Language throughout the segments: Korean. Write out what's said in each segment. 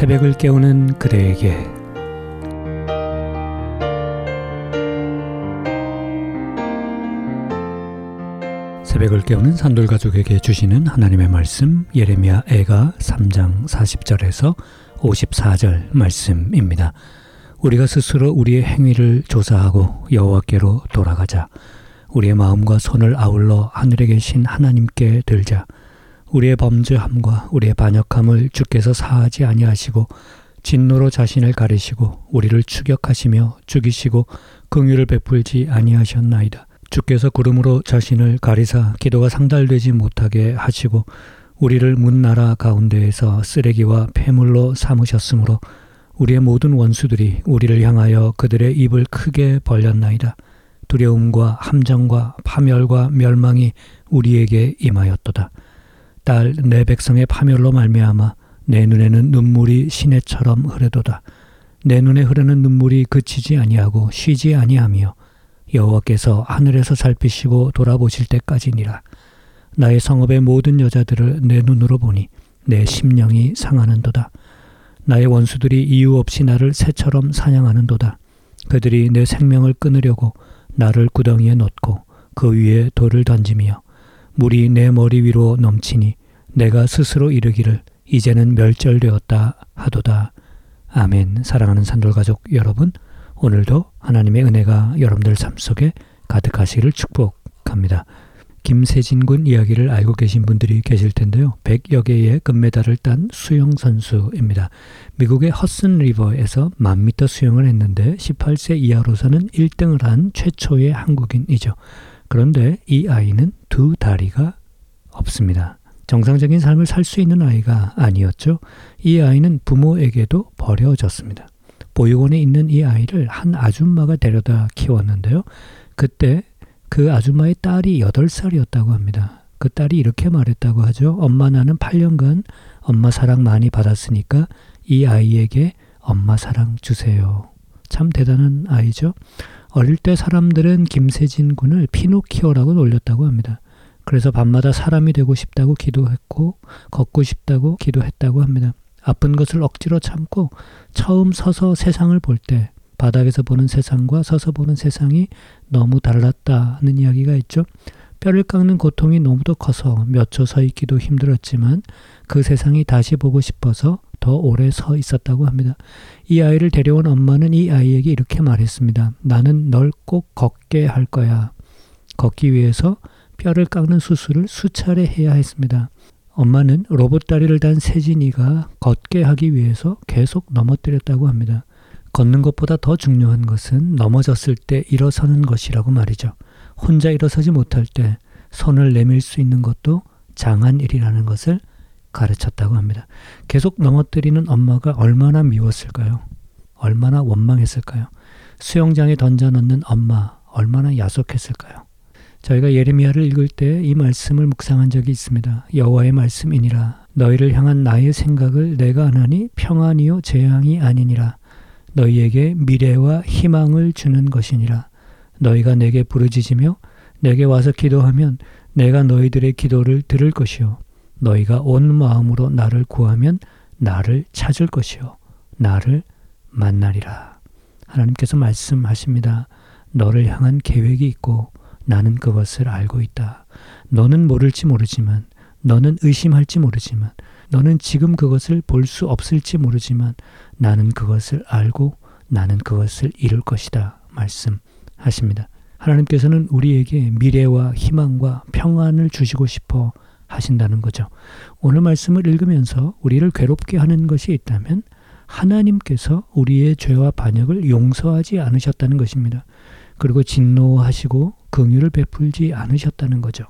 새벽을 깨우는 그대에게 새벽을 깨우는 산돌가족에게 주시는 하나님의 말씀 예레미야 애가 3장 40절에서 54절 말씀입니다. 우리가 스스로 우리의 행위를 조사하고 여호와께로 돌아가자. 우리의 마음과 손을 아울러 하늘에 계신 하나님께 들자. 우리의 범죄함과 우리의 반역함을 주께서 사하지 아니하시고 진노로 자신을 가리시고 우리를 추격하시며 죽이시고 긍휼을 베풀지 아니하셨나이다. 주께서 구름으로 자신을 가리사 기도가 상달되지 못하게 하시고 우리를 문나라 가운데에서 쓰레기와 폐물로 삼으셨으므로 우리의 모든 원수들이 우리를 향하여 그들의 입을 크게 벌렸나이다. 두려움과 함정과 파멸과 멸망이 우리에게 임하였도다. 딸 내 백성의 파멸로 말미암아 내 눈에는 눈물이 시내처럼 흐르도다. 내 눈에 흐르는 눈물이 그치지 아니하고 쉬지 아니하며 여호와께서 하늘에서 살피시고 돌아보실 때까지니라. 나의 성읍의 모든 여자들을 내 눈으로 보니 내 심령이 상하는도다. 나의 원수들이 이유 없이 나를 새처럼 사냥하는도다. 그들이 내 생명을 끊으려고 나를 구덩이에 놓고 그 위에 돌을 던지며 물이 내 머리 위로 넘치니 내가 스스로 이르기를 이제는 멸절되었다 하도다. 아멘. 사랑하는 산돌가족 여러분, 오늘도 하나님의 은혜가 여러분들 삶 속에 가득하시기를 축복합니다. 김세진 군 이야기를 알고 계신 분들이 계실 텐데요. 100여 개의 금메달을 딴 수영 선수입니다. 미국의 허슨 리버에서 1000m 수영을 했는데 18세 이하로서는 1등을 한 최초의 한국인이죠. 그런데 이 아이는 두 다리가 없습니다. 정상적인 삶을 살 수 있는 아이가 아니었죠. 이 아이는 부모에게도 버려졌습니다. 보육원에 있는 이 아이를 한 아줌마가 데려다 키웠는데요. 그때 그 아줌마의 딸이 8살이었다고 합니다. 그 딸이 이렇게 말했다고 하죠. 엄마, 나는 8년간 엄마 사랑 많이 받았으니까 이 아이에게 엄마 사랑 주세요. 참 대단한 아이죠. 어릴 때 사람들은 김세진 군을 피노키오라고 놀렸다고 합니다. 그래서 밤마다 사람이 되고 싶다고 기도했고 걷고 싶다고 기도했다고 합니다. 아픈 것을 억지로 참고 처음 서서 세상을 볼 때 바닥에서 보는 세상과 서서 보는 세상이 너무 달랐다는 이야기가 있죠. 뼈를 깎는 고통이 너무도 커서 몇 초 서 있기도 힘들었지만 그 세상이 다시 보고 싶어서 더 오래 서 있었다고 합니다. 이 아이를 데려온 엄마는 이 아이에게 이렇게 말했습니다. 나는 널 꼭 걷게 할 거야. 걷기 위해서 뼈를 깎는 수술을 수차례 해야 했습니다. 엄마는 로봇 다리를 단 세진이가 걷게 하기 위해서 계속 넘어뜨렸다고 합니다. 걷는 것보다 더 중요한 것은 넘어졌을 때 일어서는 것이라고 말이죠. 혼자 일어서지 못할 때 손을 내밀 수 있는 것도 장한 일이라는 것을 가르쳤다고 합니다. 계속 넘어뜨리는 엄마가 얼마나 미웠을까요? 얼마나 원망했을까요? 수영장에 던져넣는 엄마 얼마나 야속했을까요? 저희가 예레미야를 읽을 때 이 말씀을 묵상한 적이 있습니다. 여호와의 말씀이니라. 너희를 향한 나의 생각을 내가 아나니 평안이요 재앙이 아니니라. 너희에게 미래와 희망을 주는 것이니라. 너희가 내게 부르짖으며 내게 와서 기도하면 내가 너희들의 기도를 들을 것이요. 너희가 온 마음으로 나를 구하면 나를 찾을 것이요. 나를 만나리라. 하나님께서 말씀하십니다. 너를 향한 계획이 있고 나는 그것을 알고 있다. 너는 모를지 모르지만, 너는 의심할지 모르지만, 너는 지금 그것을 볼 수 없을지 모르지만 나는 그것을 알고 나는 그것을 이룰 것이다. 말씀하십니다. 하나님께서는 우리에게 미래와 희망과 평안을 주시고 싶어 하신다는 거죠. 오늘 말씀을 읽으면서 우리를 괴롭게 하는 것이 있다면 하나님께서 우리의 죄와 반역을 용서하지 않으셨다는 것입니다. 그리고 진노하시고 긍휼을 베풀지 않으셨다는 거죠.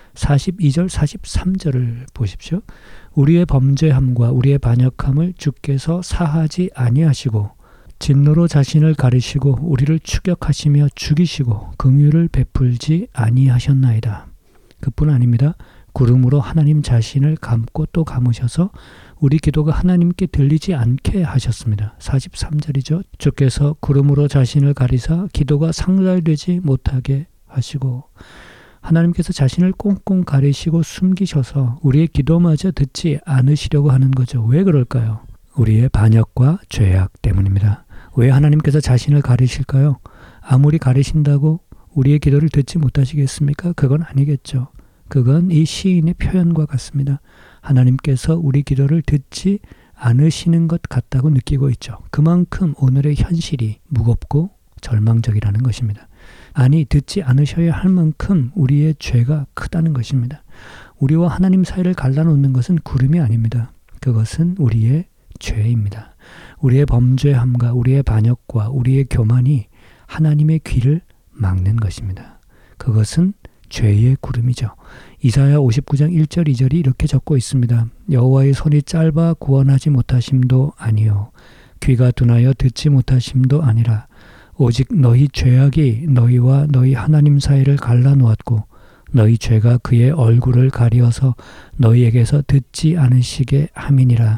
42절 43절을 보십시오. 우리의 범죄함과 우리의 반역함을 주께서 사하지 아니하시고 진노로 자신을 가리시고 우리를 추격하시며 죽이시고 긍휼을 베풀지 아니하셨나이다. 그뿐 아닙니다. 구름으로 하나님 자신을 감고 또 감으셔서 우리 기도가 하나님께 들리지 않게 하셨습니다. 43절이죠. 주께서 구름으로 자신을 가리사 기도가 상달되지 못하게 하시고 하나님께서 자신을 꽁꽁 가리시고 숨기셔서 우리의 기도마저 듣지 않으시려고 하는 거죠. 왜 그럴까요? 우리의 반역과 죄악 때문입니다. 왜 하나님께서 자신을 가리실까요? 아무리 가리신다고 우리의 기도를 듣지 못하시겠습니까? 그건 아니겠죠. 그건 이 시인의 표현과 같습니다. 하나님께서 우리 기도를 듣지 않으시는 것 같다고 느끼고 있죠. 그만큼 오늘의 현실이 무겁고 절망적이라는 것입니다. 아니, 듣지 않으셔야 할 만큼 우리의 죄가 크다는 것입니다. 우리와 하나님 사이를 갈라놓는 것은 구름이 아닙니다. 그것은 우리의 죄입니다. 우리의 범죄함과 우리의 반역과 우리의 교만이 하나님의 귀를 막는 것입니다. 그것은 죄의 구름이죠. 이사야 59장 1절 2절이 이렇게 적고 있습니다. 여호와의 손이 짧아 구원하지 못하심도 아니요 귀가 둔하여 듣지 못하심도 아니라 오직 너희 죄악이 너희와 너희 하나님 사이를 갈라놓았고 너희 죄가 그의 얼굴을 가리어서 너희에게서 듣지 않으시게 함이니라.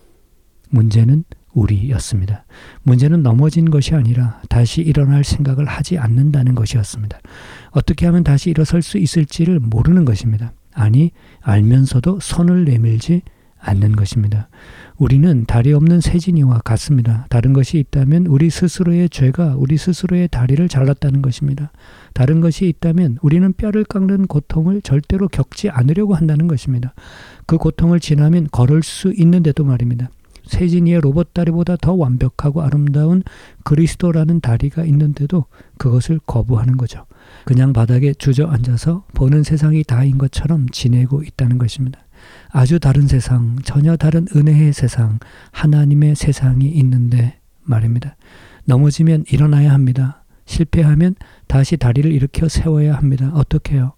문제는 우리였습니다. 문제는 넘어진 것이 아니라 다시 일어날 생각을 하지 않는다는 것이었습니다. 어떻게 하면 다시 일어설 수 있을지를 모르는 것입니다. 아니, 알면서도 손을 내밀지 않는 것입니다. 우리는 다리 없는 새진이와 같습니다. 다른 것이 있다면 우리 스스로의 죄가 우리 스스로의 다리를 잘랐다는 것입니다. 다른 것이 있다면 우리는 뼈를 깎는 고통을 절대로 겪지 않으려고 한다는 것입니다. 그 고통을 지나면 걸을 수 있는데도 말입니다. 새진이의 로봇 다리보다 더 완벽하고 아름다운 그리스도라는 다리가 있는데도 그것을 거부하는 거죠. 그냥 바닥에 주저앉아서 보는 세상이 다인 것처럼 지내고 있다는 것입니다. 아주 다른 세상, 전혀 다른 은혜의 세상, 하나님의 세상이 있는데 말입니다. 넘어지면 일어나야 합니다. 실패하면 다시 다리를 일으켜 세워야 합니다. 어떻게 해요?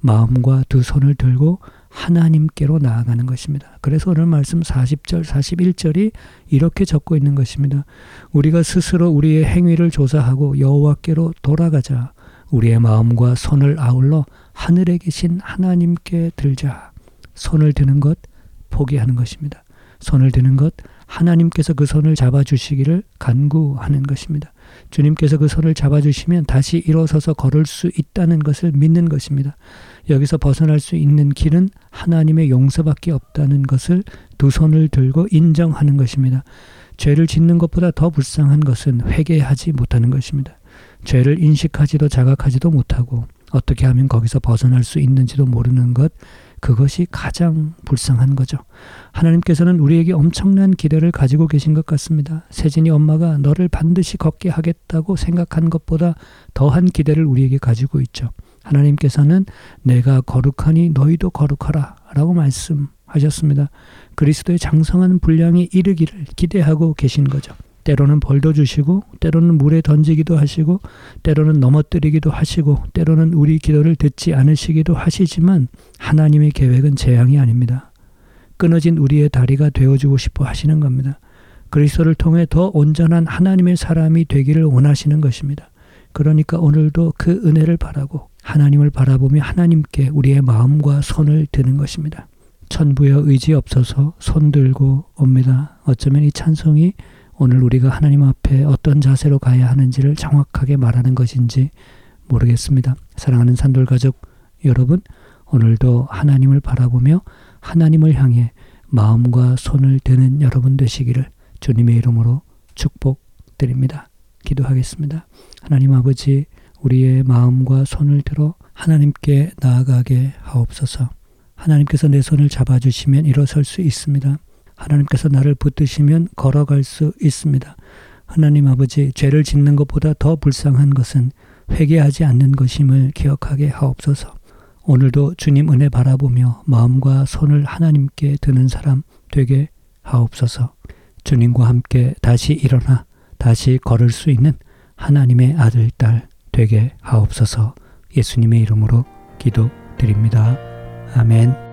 마음과 두 손을 들고 하나님께로 나아가는 것입니다. 그래서 오늘 말씀 40절, 41절이 이렇게 적고 있는 것입니다. 우리가 스스로 우리의 행위를 조사하고 여호와께로 돌아가자. 우리의 마음과 손을 아울러 하늘에 계신 하나님께 들자. 손을 드는 것 포기하는 것입니다. 손을 드는 것 하나님께서 그 손을 잡아주시기를 간구하는 것입니다. 주님께서 그 손을 잡아주시면 다시 일어서서 걸을 수 있다는 것을 믿는 것입니다. 여기서 벗어날 수 있는 길은 하나님의 용서밖에 없다는 것을 두 손을 들고 인정하는 것입니다. 죄를 짓는 것보다 더 불쌍한 것은 회개하지 못하는 것입니다. 죄를 인식하지도 자각하지도 못하고 어떻게 하면 거기서 벗어날 수 있는지도 모르는 것, 그것이 가장 불쌍한 거죠. 하나님께서는 우리에게 엄청난 기대를 가지고 계신 것 같습니다. 세진이 엄마가 너를 반드시 걷게 하겠다고 생각한 것보다 더한 기대를 우리에게 가지고 있죠. 하나님께서는 내가 거룩하니 너희도 거룩하라 라고 말씀하셨습니다. 그리스도의 장성한 분량이 이르기를 기대하고 계신 거죠. 때로는 벌도 주시고 때로는 물에 던지기도 하시고 때로는 넘어뜨리기도 하시고 때로는 우리 기도를 듣지 않으시기도 하시지만 하나님의 계획은 재앙이 아닙니다. 끊어진 우리의 다리가 되어주고 싶어 하시는 겁니다. 그리스도를 통해 더 온전한 하나님의 사람이 되기를 원하시는 것입니다. 그러니까 오늘도 그 은혜를 바라고 하나님을 바라보며 하나님께 우리의 마음과 손을 드는 것입니다. 천부여 의지 없어서 손 들고 옵니다. 어쩌면 이 찬송이 오늘 우리가 하나님 앞에 어떤 자세로 가야 하는지를 정확하게 말하는 것인지 모르겠습니다. 사랑하는 산돌가족 여러분, 오늘도 하나님을 바라보며 하나님을 향해 마음과 손을 드는 여러분 되시기를 주님의 이름으로 축복드립니다. 기도하겠습니다. 하나님 아버지, 우리의 마음과 손을 들어 하나님께 나아가게 하옵소서. 하나님께서 내 손을 잡아주시면 일어설 수 있습니다. 하나님께서 나를 붙드시면 걸어갈 수 있습니다. 하나님 아버지, 죄를 짓는 것보다 더 불쌍한 것은 회개하지 않는 것임을 기억하게 하옵소서. 오늘도 주님 은혜 바라보며 마음과 손을 하나님께 드는 사람 되게 하옵소서. 주님과 함께 다시 일어나 다시 걸을 수 있는 하나님의 아들, 딸 되게 하옵소서. 예수님의 이름으로 기도드립니다. 아멘.